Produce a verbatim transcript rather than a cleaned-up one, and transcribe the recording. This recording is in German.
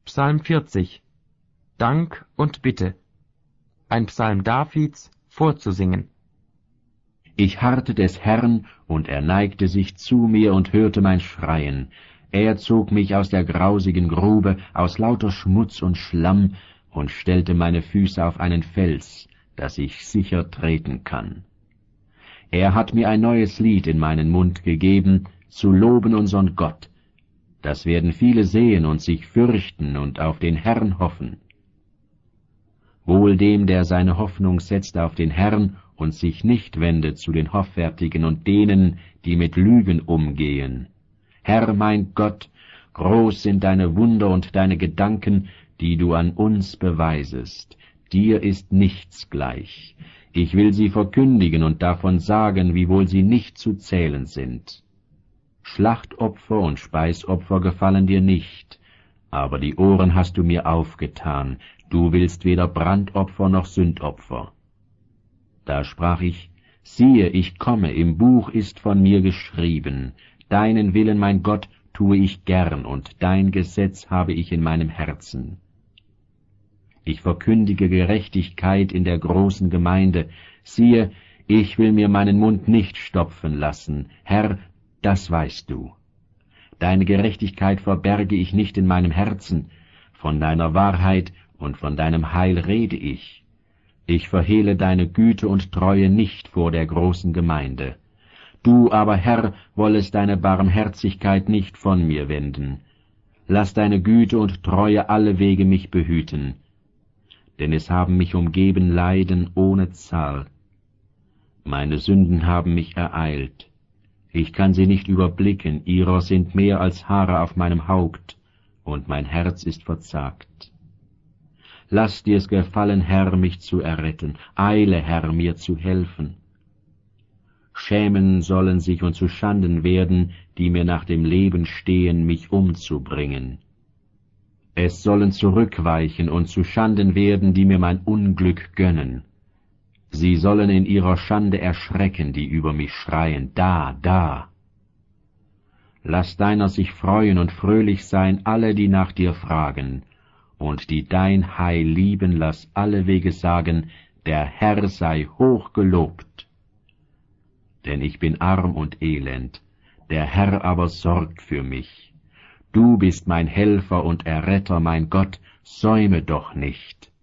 Psalm vierzig. Dank und Bitte. Ein Psalm Davids, vorzusingen. Ich harrte des Herrn, und er neigte sich zu mir und hörte mein Schreien. Er zog mich aus der grausigen Grube, aus lauter Schmutz und Schlamm, und stellte meine Füße auf einen Fels, dass ich sicher treten kann. Er hat mir ein neues Lied in meinen Mund gegeben, zu loben unseren Gott. Das werden viele sehen und sich fürchten und auf den Herrn hoffen. Wohl dem, der seine Hoffnung setzt auf den Herrn und sich nicht wendet zu den Hoffärtigen und denen, die mit Lügen umgehen. Herr mein Gott, groß sind deine Wunder und deine Gedanken, die du an uns beweisest. Dir ist nichts gleich. Ich will sie verkündigen und davon sagen, wiewohl sie nicht zu zählen sind. Schlachtopfer und Speisopfer gefallen dir nicht, aber die Ohren hast du mir aufgetan, du willst weder Brandopfer noch Sündopfer. Da sprach ich, siehe, ich komme, im Buch ist von mir geschrieben, deinen Willen, mein Gott, tue ich gern, und dein Gesetz habe ich in meinem Herzen. Ich verkündige Gerechtigkeit in der großen Gemeinde, siehe, ich will mir meinen Mund nicht stopfen lassen, Herr, das weißt du. Deine Gerechtigkeit verberge ich nicht in meinem Herzen, von deiner Wahrheit und von deinem Heil rede ich. Ich verhehle deine Güte und Treue nicht vor der großen Gemeinde. Du aber, Herr, wollest deine Barmherzigkeit nicht von mir wenden. Lass deine Güte und Treue alle Wege mich behüten, denn es haben mich umgeben Leiden ohne Zahl. Meine Sünden haben mich ereilt. Ich kann sie nicht überblicken, ihrer sind mehr als Haare auf meinem Haupt, und mein Herz ist verzagt. Lass dir's gefallen, Herr, mich zu erretten, eile, Herr, mir zu helfen. Schämen sollen sich und zu Schanden werden, die mir nach dem Leben stehen, mich umzubringen. Es sollen zurückweichen und zu Schanden werden, die mir mein Unglück gönnen. Sie sollen in ihrer Schande erschrecken, die über mich schreien, da, da. Lass deiner sich freuen und fröhlich sein, alle, die nach dir fragen, und die dein Heil lieben, lass alle Wege sagen, der Herr sei hoch gelobt. Denn ich bin arm und elend, der Herr aber sorgt für mich. Du bist mein Helfer und Erretter, mein Gott, säume doch nicht.